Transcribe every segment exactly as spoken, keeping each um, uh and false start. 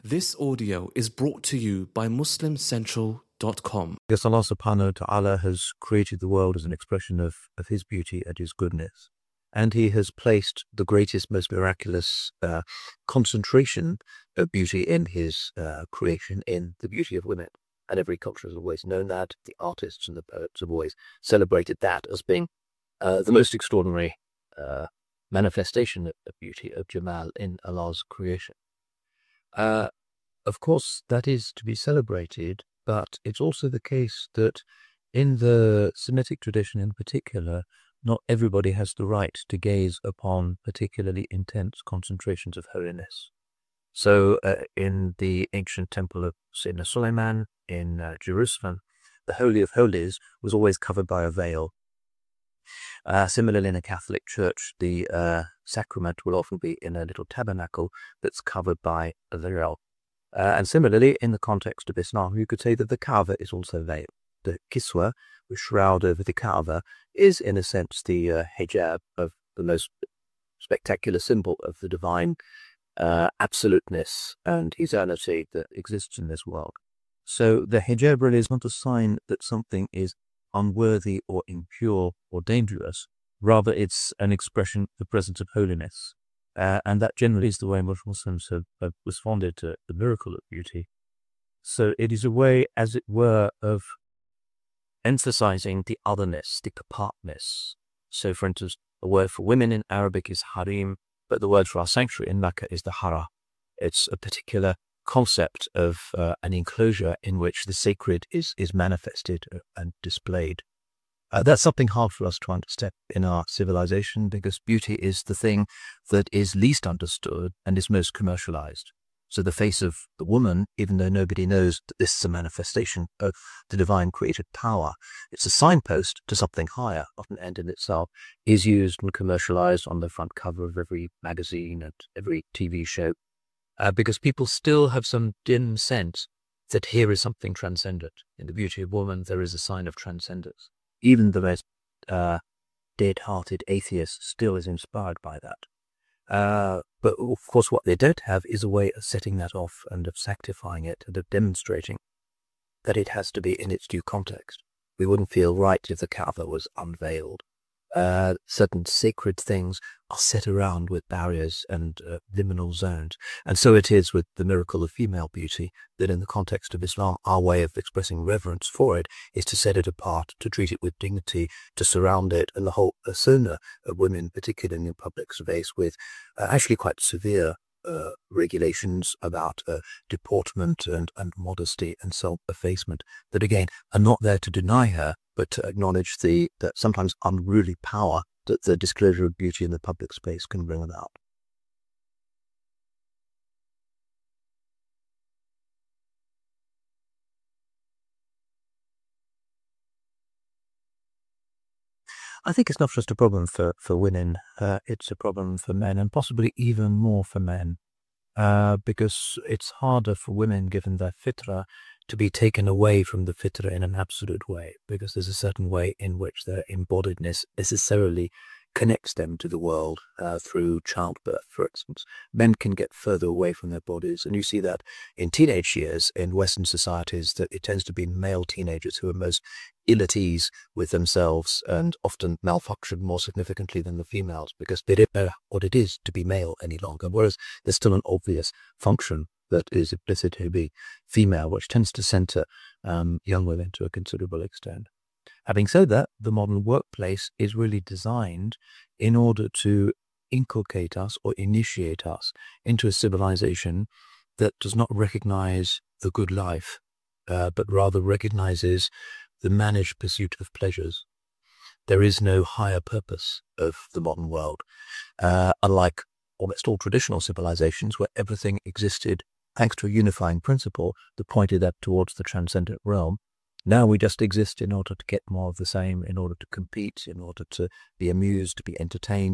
This audio is brought to you by Muslim Central dot com. Yes, Allah subhanahu wa ta'ala has created the world as an expression of, of His beauty and His goodness. And He has placed the greatest, most miraculous uh, concentration of beauty in His uh, creation, in the beauty of women. And every culture has always known that. The artists and the poets have always celebrated that as being uh, the most extraordinary uh, manifestation of, of beauty, of Jamal in Allah's creation. Uh, of course, that is to be celebrated, but it's also the case that in the Semitic tradition in particular, not everybody has the right to gaze upon particularly intense concentrations of holiness. So uh, in the ancient temple of Sayyidina Sulaiman in uh, Jerusalem, the Holy of Holies was always covered by a veil. Uh, similarly, in a Catholic church, the uh, sacrament will often be in a little tabernacle that's covered by a veil. Uh, and similarly, in the context of Islam, you could say that the Kaaba is also veiled. The kiswa, the shroud over the Kaaba, is in a sense the uh, hijab of the most spectacular symbol of the divine uh, absoluteness and eternity that exists in this world. So the hijab really is not a sign that something is unworthy or impure or dangerous. Rather, it's an expression of the presence of holiness. Uh, and that generally is the way most Muslims have, have responded to the miracle of beauty. So it is a way, as it were, of emphasizing the otherness, the apartness. So, for instance, the word for women in Arabic is harim, but the word for our sanctuary in Mecca is the hara. It's a particular concept of uh, an enclosure in which the sacred is, is manifested and displayed. Uh, that's something hard for us to understand in our civilization, because beauty is the thing that is least understood and is most commercialized. So the face of the woman, even though nobody knows that this is a manifestation of the divine created power, it's a signpost to something higher, not an end in itself, is used and commercialized on the front cover of every magazine and every T V show. Uh, because people still have some dim sense that here is something transcendent. In the beauty of woman, there is a sign of transcendence. Even the most uh, dead-hearted atheist still is inspired by that. Uh, but of course, what they don't have is a way of setting that off and of sanctifying it and of demonstrating that it has to be in its due context. We wouldn't feel right if the Kaaba was unveiled. Uh, certain sacred things are set around with barriers and uh, liminal zones. And so it is with the miracle of female beauty, that in the context of Islam, our way of expressing reverence for it is to set it apart, to treat it with dignity, to surround it and the whole persona of women, particularly in public space, with uh, actually quite severe Uh, regulations about uh, deportment and, and modesty and self-effacement that, again, are not there to deny her, but to acknowledge the, the sometimes unruly power that the disclosure of beauty in the public space can bring about. I think it's not just a problem for, for women, uh, it's a problem for men, and possibly even more for men, uh, because it's harder for women, given their fitra, to be taken away from the fitra in an absolute way, because there's a certain way in which their embodiedness necessarily connects them to the world uh, through childbirth, for instance. Men can get further away from their bodies, and you see that in teenage years in Western societies, that it tends to be male teenagers who are most ill at ease with themselves and often malfunction more significantly than the females, because they don't know what it is to be male any longer, whereas there's still an obvious function that is implicit to be female, which tends to center um, young women to a considerable extent. Having said that, the modern workplace is really designed in order to inculcate us or initiate us into a civilization that does not recognize the good life, uh, but rather recognizes the managed pursuit of pleasures. There is no higher purpose of the modern world, uh, unlike almost all traditional civilizations where everything existed thanks to a unifying principle that pointed up towards the transcendent realm. Now we just exist in order to get more of the same, in order to compete, in order to be amused, to be entertained.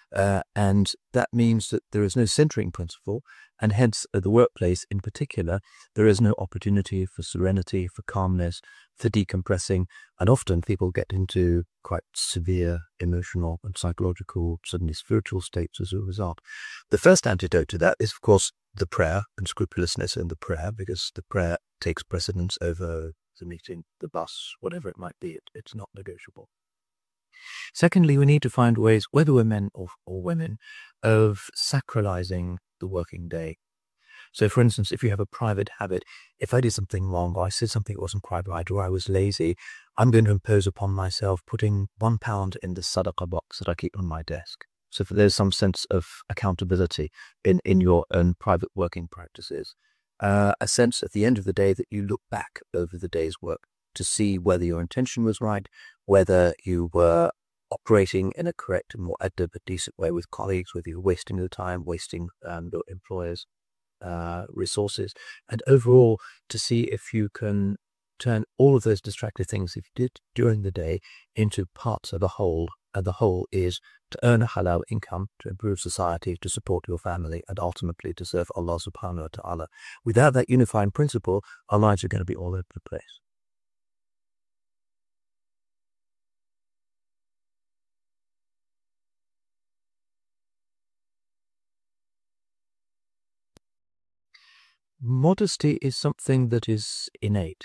Uh, and that means that there is no centering principle, and hence at the workplace in particular, there is no opportunity for serenity, for calmness, for decompressing, and often people get into quite severe emotional and psychological, suddenly spiritual states as a result. The first antidote to that is, of course, the prayer and scrupulousness in the prayer, because the prayer takes precedence over the meeting, the bus, whatever it might be. It, it's not negotiable. Secondly, we need to find ways, whether we're men or, or women, of sacralizing the working day. So, for instance, if you have a private habit, if I did something wrong, or I said something that wasn't quite right, or I was lazy, I'm going to impose upon myself putting one pound in the sadaqah box that I keep on my desk. So there's some sense of accountability in, in your own private working practices. Uh, a sense at the end of the day that you look back over the day's work to see whether your intention was right, whether you were operating in a correct and more adab, a decent way with colleagues, whether you're wasting your time, wasting um, your employers' uh, resources, and overall to see if you can turn all of those distracted things that you did during the day into parts of a whole, and the whole is to earn a halal income, to improve society, to support your family, and ultimately to serve Allah subhanahu wa ta'ala. Without that unifying principle, our lives are going to be all over the place. Modesty is something that is innate.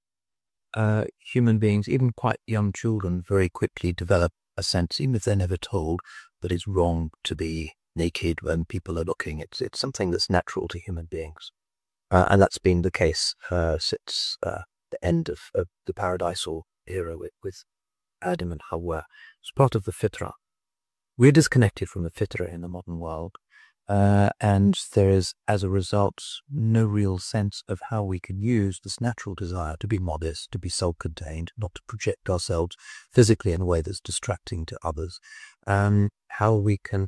Uh, human beings, even quite young children, very quickly develop a sense, even if they're never told, that it's wrong to be naked when people are looking. It's it's something that's natural to human beings. Uh, and that's been the case uh, since uh, the end of, of the paradisal era with, with Adam and Hawa. It's part of the fitrah. We're disconnected from the fitrah in the modern world. Uh, and there is, as a result, no real sense of how we can use this natural desire to be modest, to be self-contained, not to project ourselves physically in a way that's distracting to others. Um, how we can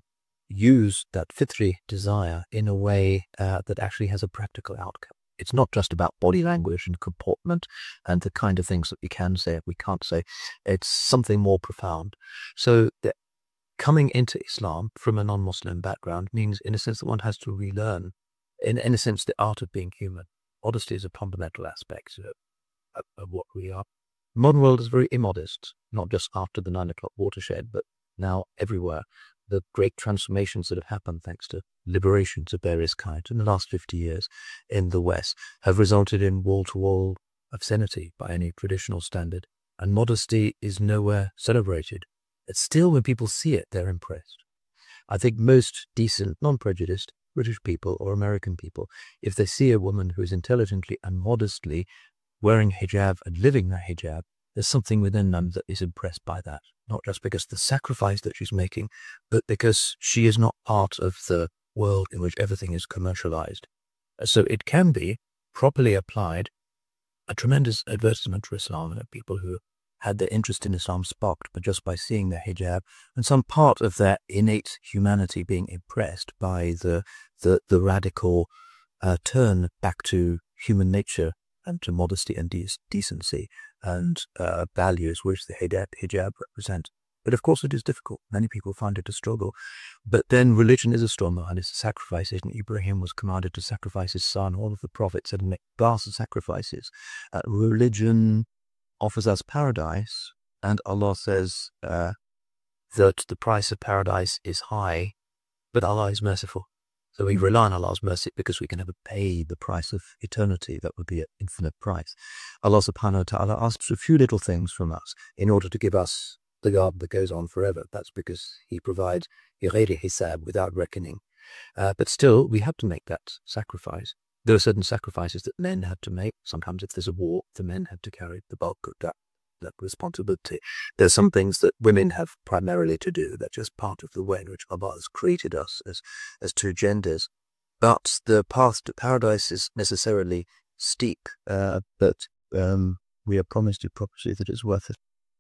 use that fitri desire in a way uh, that actually has a practical outcome. It's not just about body language and comportment and the kind of things that we can say and we can't say. It's something more profound. So the coming into Islam from a non-Muslim background means, in a sense, that one has to relearn, in, in a sense, the art of being human. Modesty is a fundamental aspect of, of, of what we are. The modern world is very immodest, not just after the nine o'clock watershed, but now everywhere. The great transformations that have happened thanks to liberations of various kinds in the last fifty years in the West have resulted in wall-to-wall obscenity by any traditional standard, and modesty is nowhere celebrated. It's still, when people see it, they're impressed. I think most decent, non-prejudiced British people or American people, if they see a woman who is intelligently and modestly wearing hijab and living that hijab, there's something within them that is impressed by that. Not just because of the sacrifice that she's making, but because she is not part of the world in which everything is commercialized. So it can be, properly applied, a tremendous advertisement for Islam, and people who had their interest in Islam sparked, but just by seeing their hijab and some part of their innate humanity being impressed by the the, the radical uh, turn back to human nature and to modesty and de decency and uh, values which the hijab, hijab represent. But of course it is difficult. Many people find it a struggle. But then religion is a struggle, and it's a sacrifice. And Ibrahim was commanded to sacrifice his son. All of the prophets had made vast sacrifices. Uh, religion offers us paradise, and Allah says uh, that the price of paradise is high, but Allah is merciful. So we rely on Allah's mercy because we can never pay the price of eternity. That would be an infinite price. Allah subhanahu wa ta'ala asks a few little things from us in order to give us the garden that goes on forever. That's because He provides ghayri hisab, without reckoning. Uh, but still, we have to make that sacrifice. There are certain sacrifices that men have to make. Sometimes if there's a war, the men have to carry the bulk of that, that responsibility. There's some things that women have primarily to do. That's just part of the way in which Allah has created us as, as two genders. But the path to paradise is necessarily steep, uh, but um, we are promised to property that it's worth it.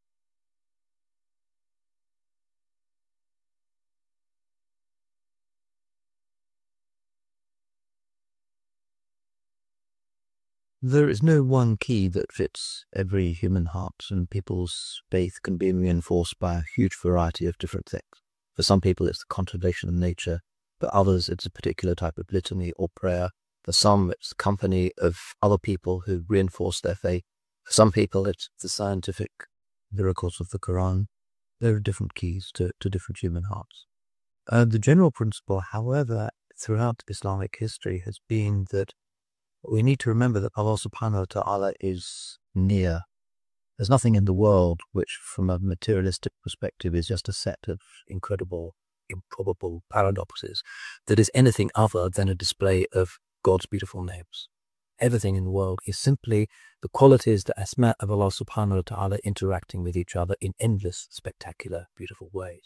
There is no one key that fits every human heart, and people's faith can be reinforced by a huge variety of different things. For some people, it's the contemplation of nature. For others, it's a particular type of litany or prayer. For some, it's the company of other people who reinforce their faith. For some people, it's the scientific miracles of the Quran. There are different keys to, to different human hearts. Uh, the general principle, however, throughout Islamic history has been that we need to remember that Allah subhanahu wa ta'ala is near. There's nothing in the world which, from a materialistic perspective, is just a set of incredible, improbable paradoxes that is anything other than a display of God's beautiful names. Everything in the world is simply the qualities, the asma of Allah subhanahu wa ta'ala interacting with each other in endless, spectacular, beautiful ways.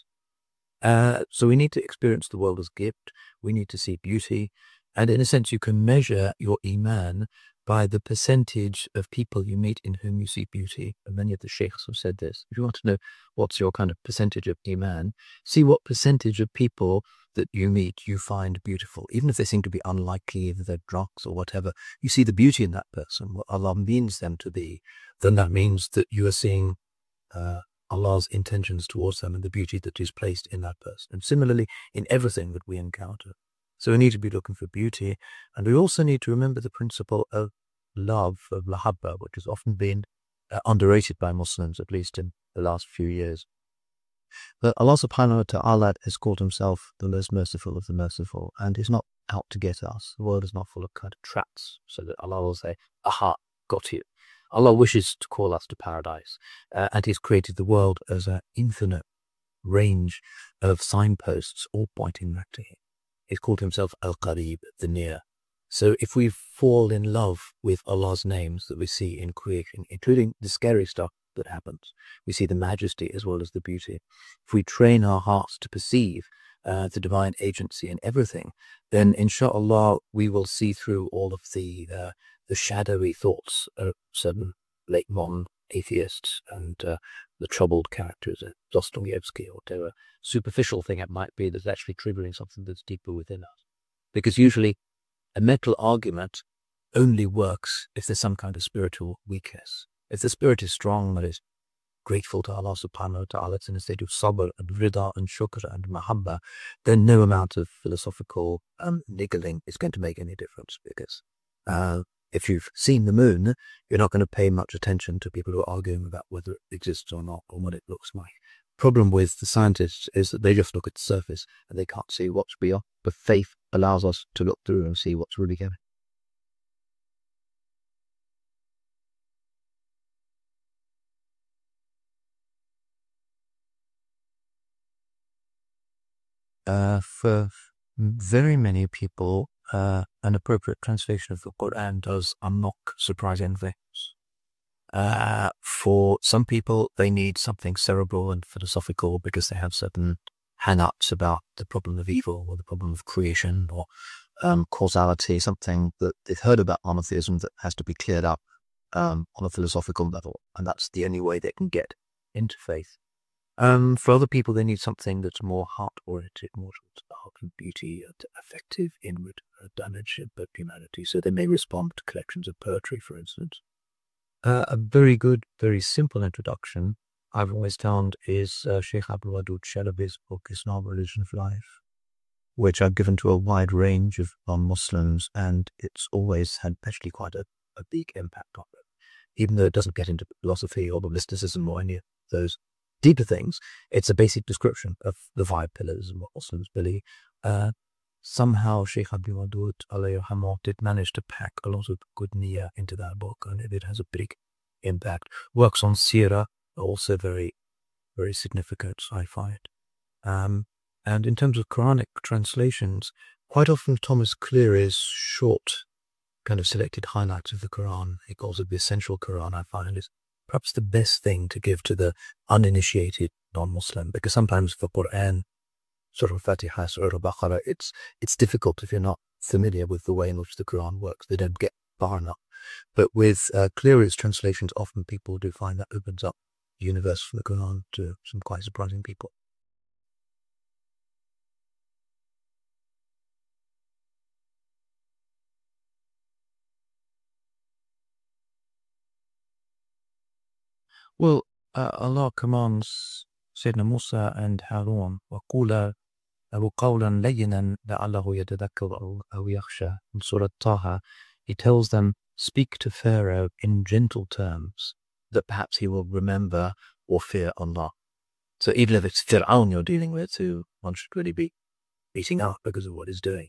Uh, so we need to experience the world as gift. We need to see beauty. And in a sense, you can measure your iman by the percentage of people you meet in whom you see beauty. And many of the sheikhs have said this. If you want to know what's your kind of percentage of iman, see what percentage of people that you meet you find beautiful. Even if they seem to be unlikely, either they're drunks or whatever, you see the beauty in that person, what Allah means them to be, then that means that you are seeing uh, Allah's intentions towards them and the beauty that is placed in that person. And similarly, in everything that we encounter. So we need to be looking for beauty. And we also need to remember the principle of love, of mahabba, which has often been uh, underrated by Muslims, at least in the last few years. But Allah subhanahu wa ta'ala has called himself the most merciful of the merciful, and he's not out to get us. The world is not full of kind of traps, so that Allah will say, aha, got you. Allah wishes to call us to paradise, uh, and he's created the world as an infinite range of signposts, all pointing back to him. He's called himself Al-Qarib, the near. So if we fall in love with Allah's names that we see in creation, including the scary stuff that happens, we see the majesty as well as the beauty. If we train our hearts to perceive uh, the divine agency in everything, then inshallah we will see through all of the uh, the shadowy thoughts of certain late modern atheists and uh, the troubled characters of Dostoevsky, or whatever superficial thing it might be that's actually triggering something that's deeper within us. Because usually a mental argument only works if there's some kind of spiritual weakness. If the spirit is strong, that is grateful to Allah subhanahu wa ta'ala, it's in a state of sabr and rida and shukr and mahabba, then no amount of philosophical um, niggling is going to make any difference. Because uh, if you've seen the moon, you're not going to pay much attention to people who are arguing about whether it exists or not, or what it looks like. Problem with the scientists is that they just look at the surface and they can't see what's beyond. But faith allows us to look through and see what's really going. Uh, for very many people, uh, an appropriate translation of the Quran does unlock surprising things. Uh, for some people, they need something cerebral and philosophical because they have certain hang-ups about the problem of evil or the problem of creation or um, causality, something that they've heard about monotheism that has to be cleared up um, on a philosophical level. And that's the only way they can get into faith. Um, for other people, they need something that's more heart-oriented, more towards art and beauty and affective, inward dimension of humanity. So they may respond to collections of poetry, for instance. Uh, a very good, very simple introduction I've always found is uh, Sheikh Abdul Wadud Shalabi's book, Islam, Religion of Life, which I've given to a wide range of non-Muslims, and it's always had actually quite a, a big impact on them. Even though it doesn't get into philosophy or the mysticism or any of those deeper things, it's a basic description of the five pillars and what Muslims believe. Uh, somehow Sheikh Abdul Wadud alayhi rahmah did manage to pack a lot of good niyyah into that book, and it has a big impact. Works on seerah, also very, very significant, I find. Um, and in terms of Quranic translations, quite often Thomas Cleary's short, kind of selected highlights of the Quran, he calls it the essential Quran, I find is perhaps the best thing to give to the uninitiated non-Muslim, because sometimes for Quran, Surah Al-Fatiha, Surah Al-Baqarah, it's, it's difficult if you're not familiar with the way in which the Quran works. They don't get far enough. But with uh, Cleary's translations, often people do find that opens up the universe from the Quran to some quite surprising people. Well, uh, Allah commands Sayyidina Musa and Harun, وَقُولَا أَوْ قَوْلًا لَيِّنًا لَعَلَّهُ يَتَذَكَّرُ أَوْ أَوْ يَخْشَى. In Surah Taha, he tells them, speak to Pharaoh in gentle terms, that perhaps he will remember or fear Allah. So even if it's Fir'aun you're dealing with, who one should really be beating up because of what he's doing,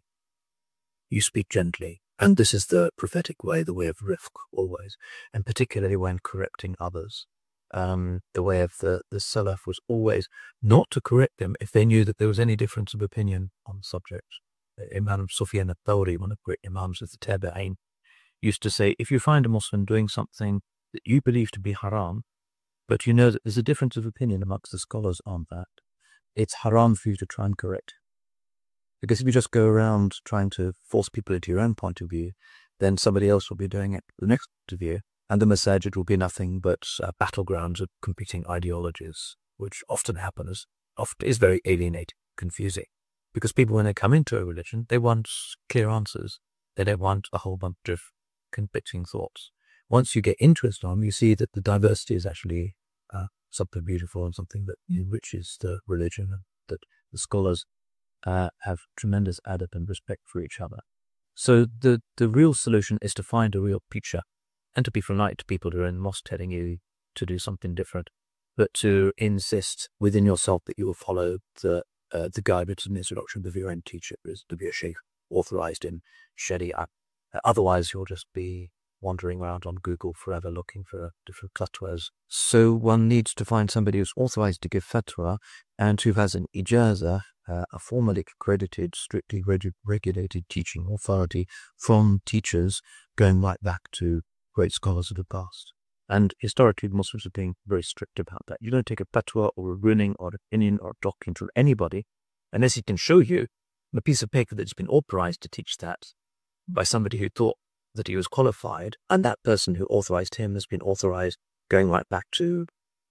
you speak gently. And this is the prophetic way, the way of rifq always, and particularly when correcting others. Um, the way of the, the Salaf was always not to correct them if they knew that there was any difference of opinion on the subject. Imam Sufyan al-Thawri, one of the great Imams of the Tabi'in, used to say, if you find a Muslim doing something that you believe to be haram, but you know that there's a difference of opinion amongst the scholars on that, it's haram for you to try and correct. Because if you just go around trying to force people into your own point of view, then somebody else will be doing it the next point of view, and the masajid will be nothing but uh, battlegrounds of competing ideologies, which often happens, often is very alienating, confusing. Because people, when they come into a religion, they want clear answers. They don't want a whole bunch of conflicting thoughts. Once you get into Islam, you see that the diversity is actually uh, something beautiful and something that enriches the religion, and that the scholars uh, have tremendous adab and respect for each other. So the, the real solution is to find a real teacher and to be polite to people who are in the mosque telling you to do something different, but to insist within yourself that you will follow the uh, the guidance and instruction of your own teacher, is to be a sheikh authorized in Sharia. Uh, otherwise, you'll just be wandering around on Google forever looking for different fatwas. So one needs to find somebody who's authorized to give fatwa and who has an ijazah, uh, a formally accredited, strictly reg regulated teaching authority from teachers going right back to great scholars of the past. And historically, Muslims have been very strict about that. You don't take a fatwa or a ruling or an opinion or a doctrine from anybody unless he can show you a piece of paper that's been authorized to teach that by somebody who thought that he was qualified, and that person who authorized him has been authorized going right back to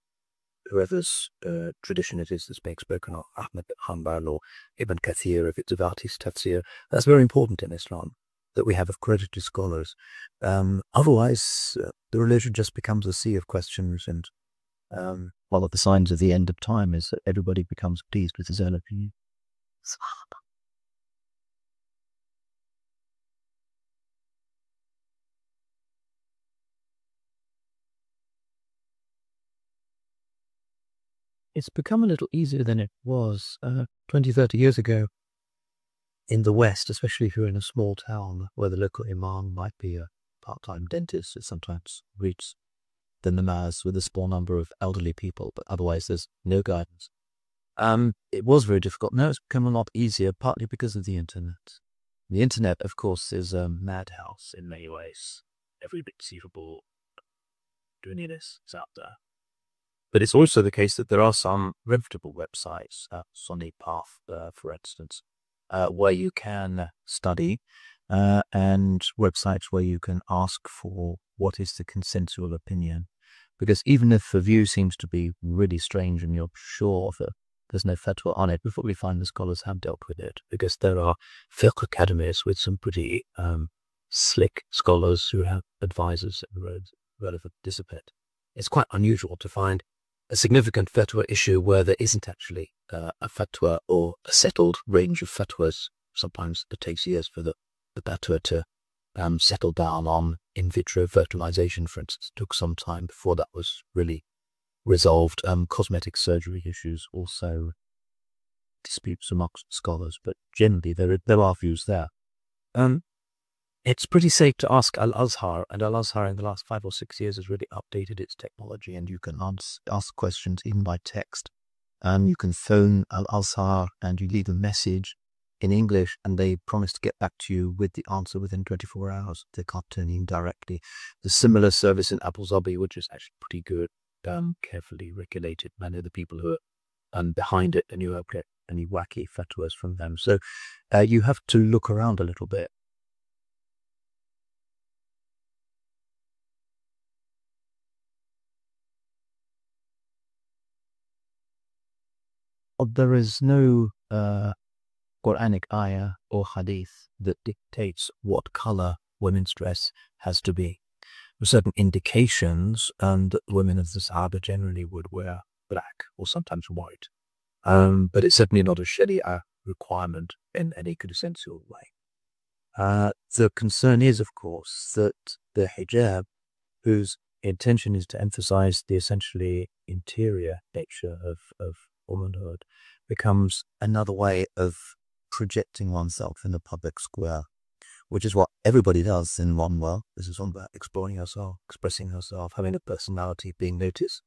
whoever's uh, tradition it is that's being spoken of, Ahmad bin Hanbal or Ibn Kathir, if it's Avati's tafsir. That's very important in Islam, that we have accredited scholars. Um, otherwise, uh, the religion just becomes a sea of questions, and um, one of the signs of the end of time is that everybody becomes pleased with his own opinion. It's become a little easier than it was uh, twenty, thirty years ago in the West, especially if you're in a small town where the local imam might be a part-time dentist. It sometimes reads the namaz with a small number of elderly people, but otherwise there's no guidance. Um, it was very difficult. Now it's become a lot easier, partly because of the internet. The internet, of course, is a madhouse in many ways. Every conceivable doiness is out there. But it's also the case that there are some reputable websites, uh, Sunni Path, uh, for instance, uh, where you can study, uh, and websites where you can ask for what is the consensual opinion. Because even if the view seems to be really strange and you're sure that there's no fatwa on it, we probably find the scholars have dealt with it, because there are fiqh academies with some pretty um, slick scholars who have advisors in the relevant discipline. It's quite unusual to find a significant fatwa issue where there isn't actually uh, a fatwa or a settled range of fatwas. Sometimes it takes years for the, the fatwa to um, settle down on in vitro fertilization, for instance. It took some time before that was really resolved. Um, cosmetic surgery issues also disputes amongst scholars, but generally there, there are views there. Um, It's pretty safe to ask Al-Azhar, and Al-Azhar in the last five or six years has really updated its technology, and you can ask, ask questions even by text. Um, you can phone Al-Azhar and you leave a message in English, and they promise to get back to you with the answer within twenty-four hours. They can't turn in directly. The similar service in Abu Dhabi, which is actually pretty good, um, carefully regulated. Many of the people who are um, behind it, and you won't get any wacky fatwas from them. So uh, you have to look around a little bit. There is no uh, Quranic ayah or hadith that dictates what color women's dress has to be. There are certain indications um, that women of the Sahaba generally would wear black or sometimes white. Um, but it's certainly not a Sharia requirement in any consensual way. Uh, the concern is, of course, that the hijab, whose intention is to emphasize the essentially interior nature of, of womanhood, becomes another way of projecting oneself in the public square, which is what everybody does in one world. This is all about exploring yourself, expressing yourself, having a personality, being noticed.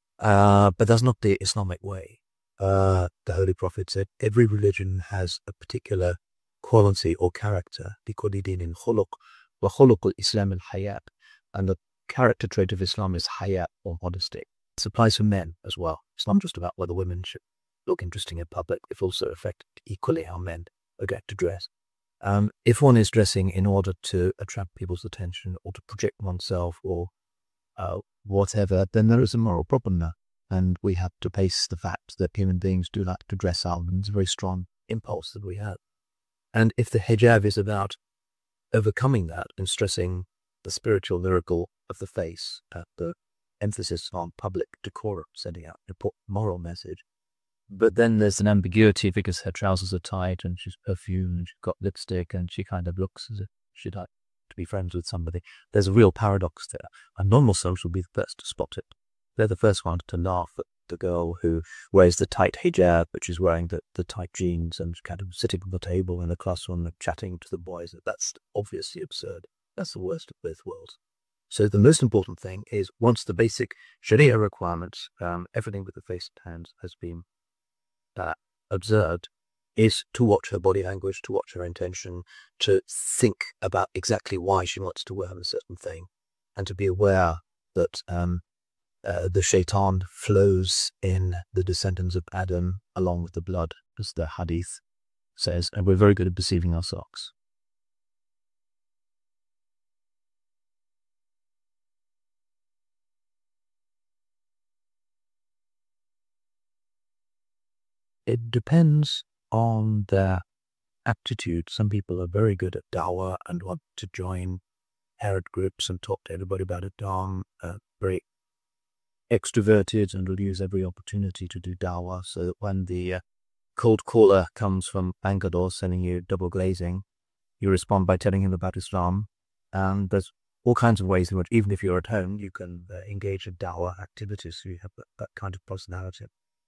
Uh, but that's not the Islamic way. Uh, the Holy Prophet said every religion has a particular quality or character. لِكُلِّ دِينٍ خُلُقٌ وَخُلُقُ الْإِسْلَامِ الْحَيَاءُ. And the character trait of Islam is haya, or modesty. This applies for men as well. It's not just about whether women should look interesting in public. It also affects equally how men are going to dress. Um, if one is dressing in order to attract people's attention or to project oneself or uh, whatever, then there is a moral problem there. And we have to face the fact that human beings do like to dress up, and it's a very strong impulse that we have. And if the hijab is about overcoming that and stressing the spiritual miracle of the face, uh, the emphasis on public decorum, sending out an important moral message, but then there's an ambiguity because her trousers are tight and she's perfumed and she's got lipstick and she kind of looks as if she'd like to be friends with somebody. There's a real paradox there. And non-Muslims will be the first to spot it. They're the first ones to laugh at the girl who wears the tight hijab, but she's wearing the, the tight jeans and kind of sitting on the table in the classroom and chatting to the boys. That's obviously absurd. That's the worst of both worlds. So the most important thing is once the basic Sharia requirements, um, everything with the face and hands has been uh, observed, is to watch her body language, to watch her intention, to think about exactly why she wants to wear a certain thing, and to be aware that um, uh, the shaitan flows in the descendants of Adam along with the blood, as the hadith says, and we're very good at perceiving our socks. It depends on their aptitude. Some people are very good at dawah and want to join Arab groups and talk to everybody about Islam, uh, very extroverted and will use every opportunity to do dawah, so that when the uh, cold caller comes from Bangalore selling you double glazing, you respond by telling him about Islam. And there's all kinds of ways in which, even if you're at home, you can uh, engage in dawah activities, so you have that, that kind of personality.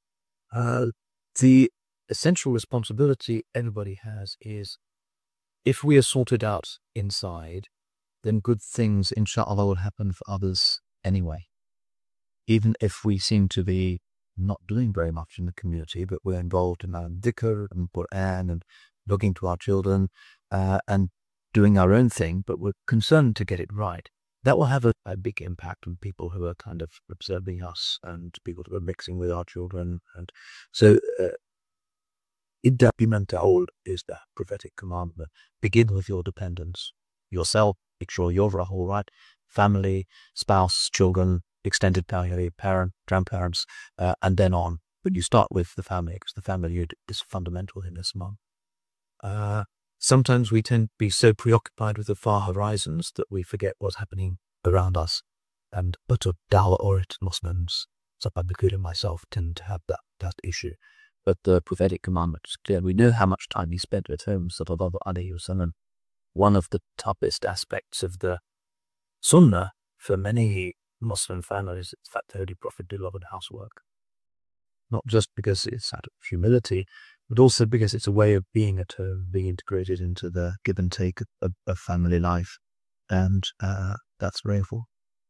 Uh, the essential responsibility everybody has is, if we are sorted out inside, then good things, inshallah, will happen for others anyway. Even if we seem to be not doing very much in the community, but we're involved in our dhikr and Quran and looking to our children uh, and doing our own thing, but we're concerned to get it right, that will have a, a big impact on people who are kind of observing us and people who are mixing with our children. And so, uh, Idda biman ta'ul is the prophetic commandment. Begin with your dependents, yourself, make sure you're all right, family, spouse, children, extended family, parent, grandparents, uh, and then on. But you start with the family, because the family is fundamental in Islam. Uh, sometimes we tend to be so preoccupied with the far horizons that we forget what's happening around us. And but of dawah-oriented Muslims, including myself, tend to have that, that issue. But the prophetic commandment is clear. We know how much time he spent at home, sallallahu alayhi wasallam. One of the toughest aspects of the sunnah for many Muslim families is the fact that the Holy Prophet did a lot of housework. Not just because it's out of humility, but also because it's a way of being at home, being integrated into the give and take of, of family life. And uh, that's very important.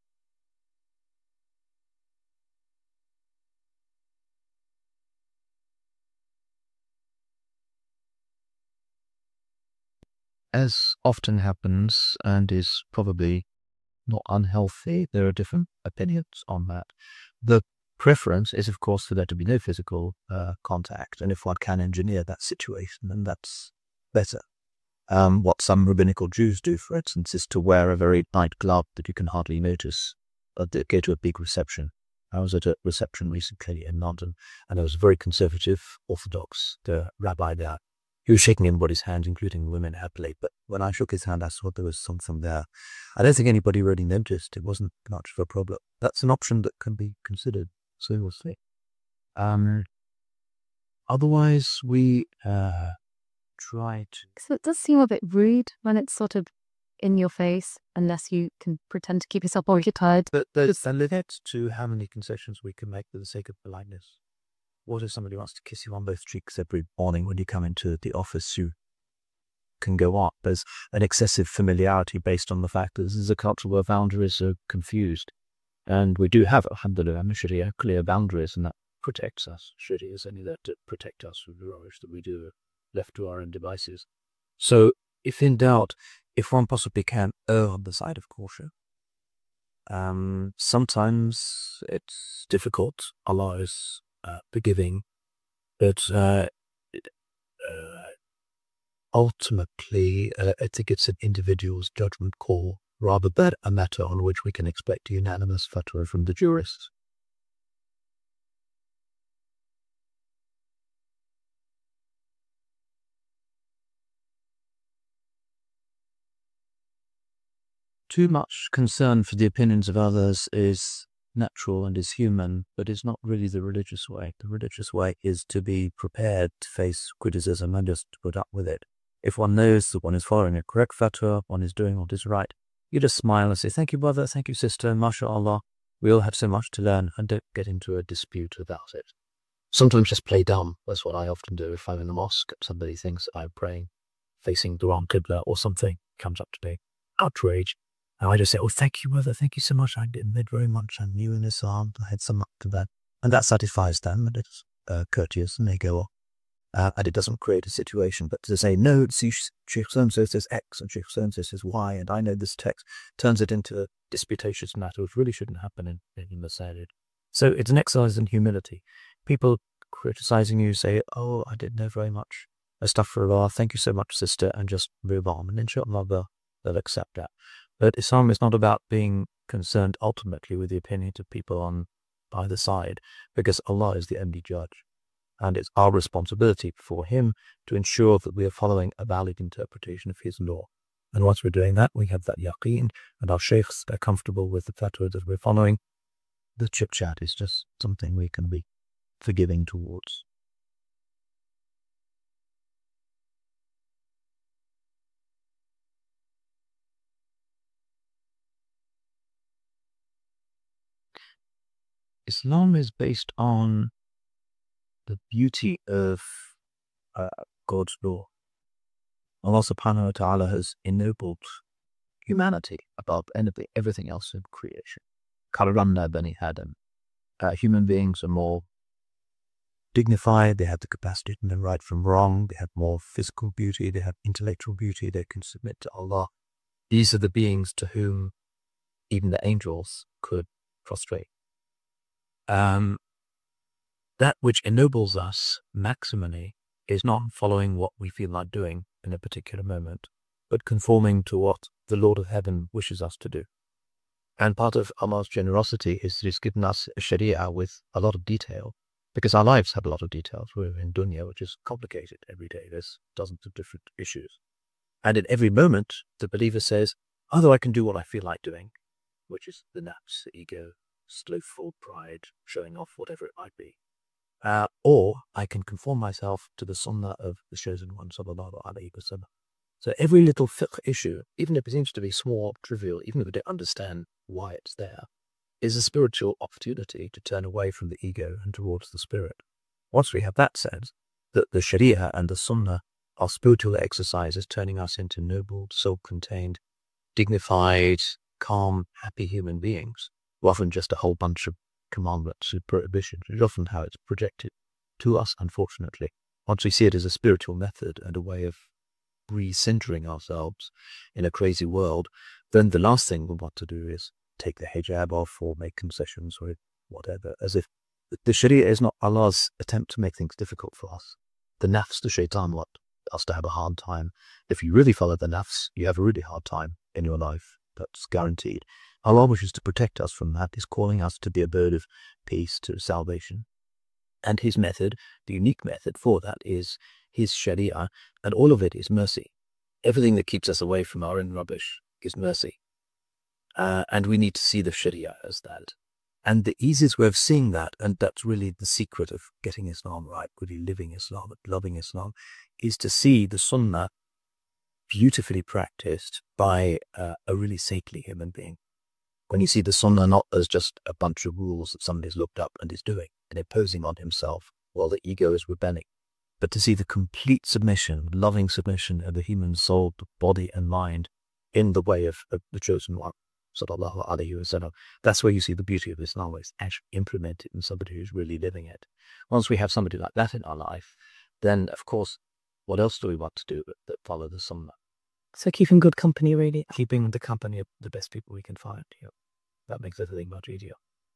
As often happens, and is probably not unhealthy, there are different opinions on that. The preference is, of course, for there to be no physical uh, contact, and if one can engineer that situation, then that's better. Um, what some rabbinical Jews do, for instance, is to wear a very tight glove that you can hardly notice, uh, to go to a big reception. I was at a reception recently in London, and there was a very conservative, orthodox the rabbi there. He was shaking everybody's hand, including women, happily, but when I shook his hand, I saw there was something there. I don't think anybody really noticed. It wasn't much of a problem. That's an option that can be considered, so we'll see. Um, otherwise, we uh, try to... So it does seem a bit rude when it's sort of in your face, unless you can pretend to keep yourself occupied. But there's a limit to how many concessions we can make for the sake of politeness. What if somebody wants to kiss you on both cheeks every morning when you come into the office? You can go up. There's an excessive familiarity based on the fact that this is a culture where boundaries are confused. And we do have, alhamdulillah, Sharia, clear boundaries, and that protects us. Sharia is only there to protect us from the rubbish that we do left to our own devices. So, if in doubt, if one possibly can err on the side of caution, um, sometimes it's difficult. Allah is uh, forgiving, but uh, uh, ultimately, uh, I think it's an individual's judgment call rather than a matter on which we can expect unanimous fatwa from the jurists. Too much concern for the opinions of others is natural and is human, but it's not really the religious way. The religious way is to be prepared to face criticism and just to put up with it. If one knows that one is following a correct fatwa, one is doing what is right, you just smile and say, thank you, brother, thank you, sister, mashallah. We all have so much to learn, and don't get into a dispute about it. Sometimes just play dumb. That's what I often do if I'm in the mosque and somebody thinks I'm praying facing the wrong qibla or something comes up to me. Outrage. And I just say, oh, thank you, brother, thank you so much. I admit very much I'm new in Islam. I had some up to that. And that satisfies them, and it's uh, courteous, and they go off. Uh, and it doesn't create a situation. But to say, no, see, Sheikh so-and-so says X, and Sheikh so-and-so says Y, and I know this text, turns it into a disputatious matter, which really shouldn't happen in, in Masajid. So it's an exercise in humility. People criticizing you say, oh, I didn't know very much. Astaghfirullah, thank you so much, sister, and just move on. And inshallah, they'll, they'll accept that. But Islam is not about being concerned ultimately with the opinions of people on either side, because Allah is the only judge. And it's our responsibility before Him to ensure that we are following a valid interpretation of His law. And once we're doing that, we have that yaqeen, and our sheikhs are comfortable with the fatwa that we're following. The chit-chat is just something we can be forgiving towards. Islam is based on the beauty of uh, God's law. Allah subhanahu wa ta'ala has ennobled humanity above anything, everything else in creation. Karamna bani Adam. Uh, human beings are more dignified, they have the capacity to know right from wrong, they have more physical beauty, they have intellectual beauty, they can submit to Allah. These are the beings to whom even the angels could prostrate. Um, that which ennobles us maximally is not following what we feel like doing in a particular moment, but conforming to what the Lord of Heaven wishes us to do. And part of Allah's generosity is that He's given us a Sharia with a lot of detail, because our lives have a lot of details. We're in dunya, which is complicated every day. There's dozens of different issues. And in every moment, the believer says, either I can do what I feel like doing, which is the nafs, the ego, slothful pride, showing off, whatever it might be. Uh, or I can conform myself to the sunnah of the chosen one, sallallahu alayhi wa sallam. So every little fiqh issue, even if it seems to be small, trivial, even if we don't understand why it's there, is a spiritual opportunity to turn away from the ego and towards the spirit. Once we have that sense, that the sharia and the sunnah are spiritual exercises turning us into noble, self-contained, dignified, calm, happy human beings, rather than just a whole bunch of commandments and prohibitions, which is often how it's projected to us, unfortunately. Once we see it as a spiritual method and a way of re-centering ourselves in a crazy world, then the last thing we want to do is take the hijab off or make concessions or whatever, as if the sharia is not Allah's attempt to make things difficult for us. The nafs, the shaitan, want us to have a hard time. If you really follow the nafs, you have a really hard time in your life. That's guaranteed. Allah wishes to protect us from that. He's calling us to the abode of peace, to salvation. And His method, the unique method for that, is His sharia, and all of it is mercy. Everything that keeps us away from our own rubbish is mercy. Uh, and we need to see the sharia as that. And the easiest way of seeing that, and that's really the secret of getting Islam right, really living Islam, loving Islam, is to see the Sunnah beautifully practiced by uh, a really saintly human being. When you see the Sunnah not as just a bunch of rules that somebody's looked up and is doing and imposing on himself while the ego is rebelling, but to see the complete submission, loving submission of the human soul, body and mind in the way of, of the chosen one, sallallahu alayhi wa sallam. That's where you see the beauty of Islam, where it's actually implemented in somebody who's really living it. Once we have somebody like that in our life, then of course, what else do we want to do but that follow the Sunnah? So keeping good company, really. Keeping the company of the best people we can find. You know, that makes everything much easier.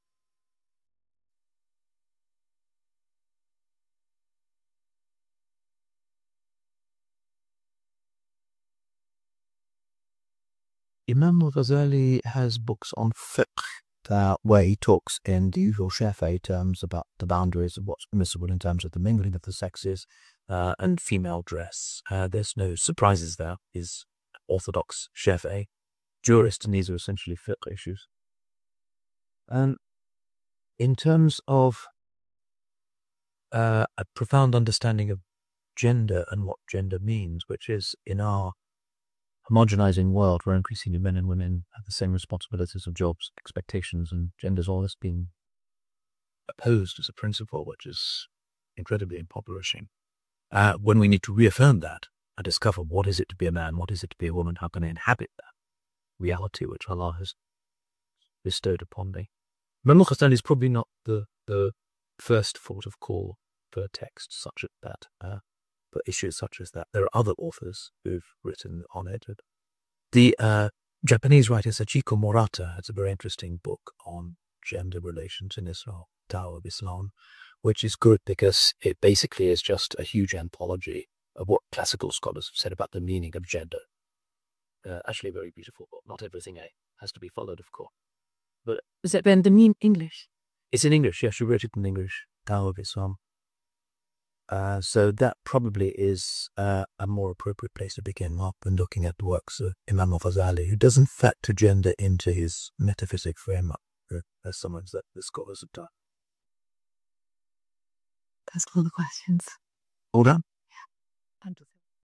Imam al-Ghazali has books on fiqh, that where he talks in the usual Shafi'i terms about the boundaries of what's permissible in terms of the mingling of the sexes uh, and female dress. Uh, there's no surprises there. He's orthodox Shafi'i jurist, and these are essentially fiqh issues. And in terms of uh, a profound understanding of gender and what gender means, which is in our homogenizing world where increasingly men and women have the same responsibilities of jobs, expectations, and genders, all this being opposed as a principle, which is incredibly impoverishing. Uh, when we need to reaffirm that and discover what is it to be a man, what is it to be a woman, how can I inhabit that reality which Allah has bestowed upon me. Imam al-Ghazali is probably not the, the first port of call for texts such as that. Uh, For issues such as that, there are other authors who've written on it. The uh, Japanese writer Sachiko Murata has a very interesting book on gender relations in Islam, Tao of Islam, which is good because it basically is just a huge anthology of what classical scholars have said about the meaning of gender. Uh, actually, a very beautiful book. Not everything eh, has to be followed, of course. But Is it then the mean English? it's in English. Yeah, she wrote it in English, Tao of Islam. Uh, so that probably is uh, a more appropriate place to begin up when looking at the works of Imam al-Ghazali, who doesn't factor gender into his metaphysic framework, uh, as some of that the scholars have done. That's all the questions. All done? And